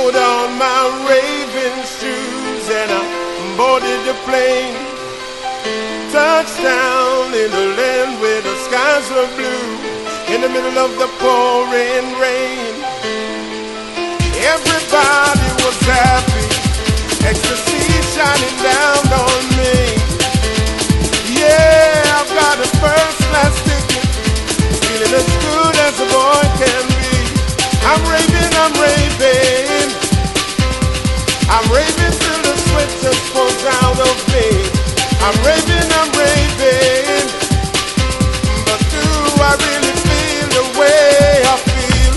Put on my raving shoes and I boarded the plane. Touchdown in the land where the skies were blue, in the middle of the pouring rain. Everybody was happy, ecstasy shining down on me. Yeah, I've got a first class ticket, feeling as good as a boy can be. I'm raving, I'm raving, I'm raving till the sweat just pours out of me. I'm raving, but do I really feel the way I feel?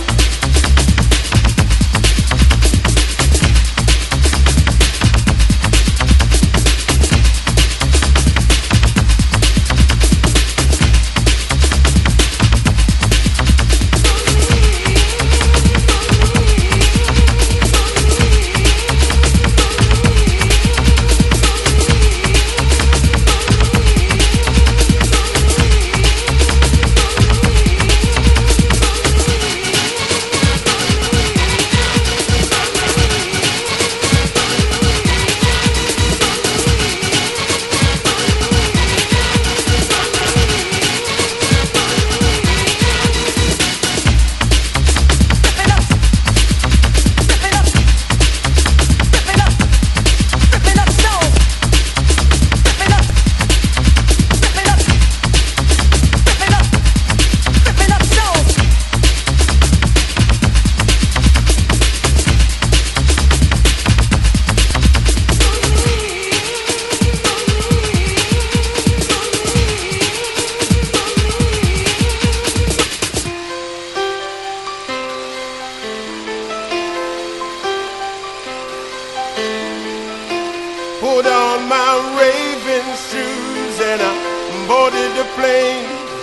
Put on my raving shoes and I boarded the plane.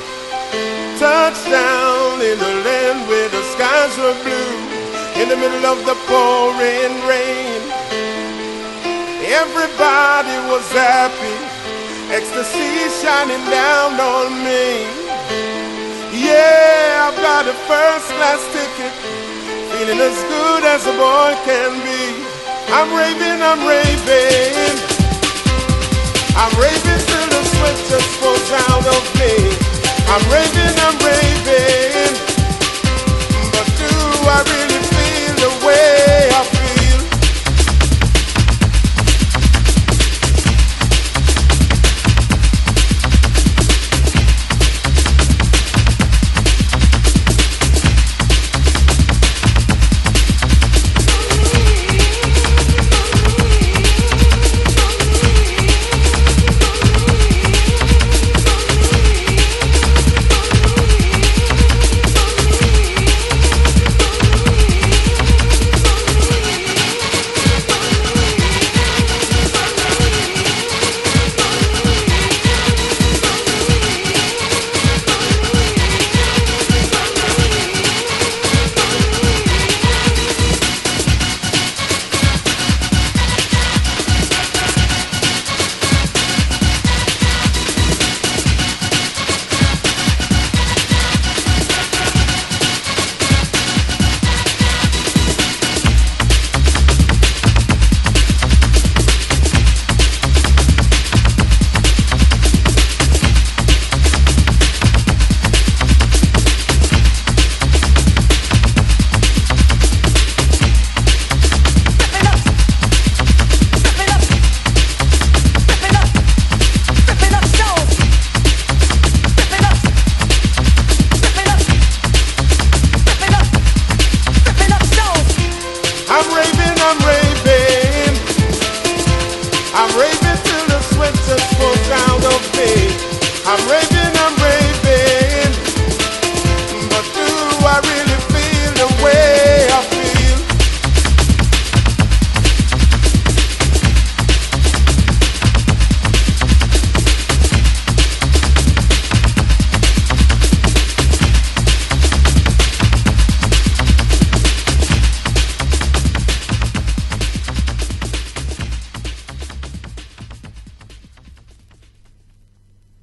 Touchdown in the land where the skies were blue, in the middle of the pouring rain. Everybody was happy, ecstasy shining down on me. Yeah, I've got a first class ticket, feeling as good as a boy can be. I'm raving, I'm raving, I'm raving till the sweat just pours out of me. I'm raving, but do I really feel the way I feel? I'm raving till the sweat just pours out of me. I'm raving,